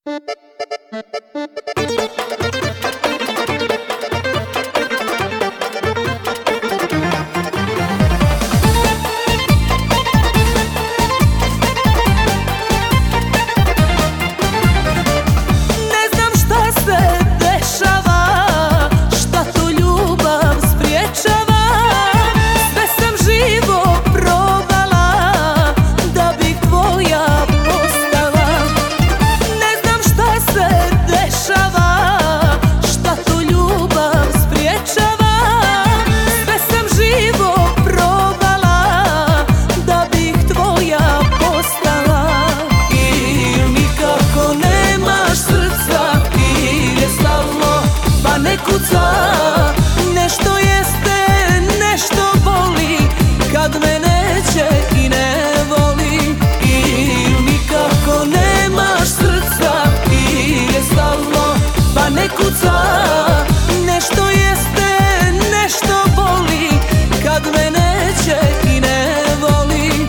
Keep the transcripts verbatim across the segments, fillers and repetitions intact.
Nešto jeste, nešto boli kad me neće i ne voli. Ili nikako nemaš srca ili je stalno pa ne kuca. Nešto jeste, nešto boli kad me neće i ne voli.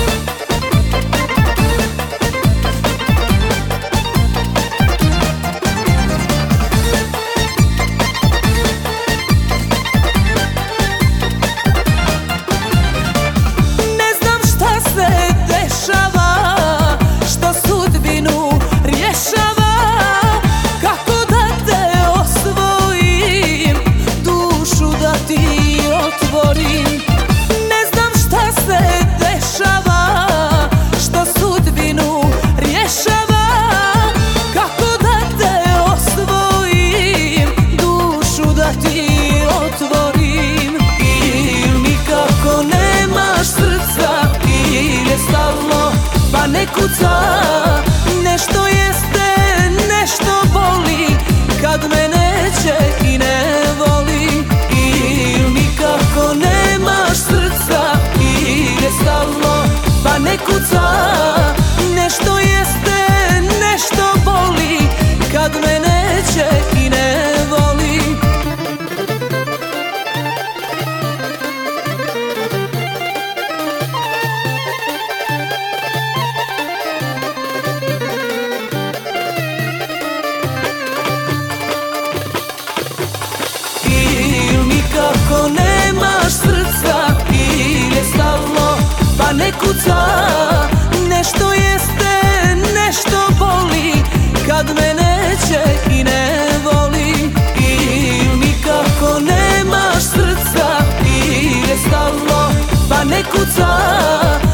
Pa ne kuca, nešto jeste, nešto boli kad me neće i ne voli. Ili nikako nemaš srca ili je stalno pa ne kuca. Nešto jeste, nešto boli kad me neće i ne voli. Nikako nemaš srca ili je stalno pa ne kuca. Nešto jeste, nešto boli kad me neće i ne voli. Ili nikako nemaš srca ili je stalno pa ne kuca.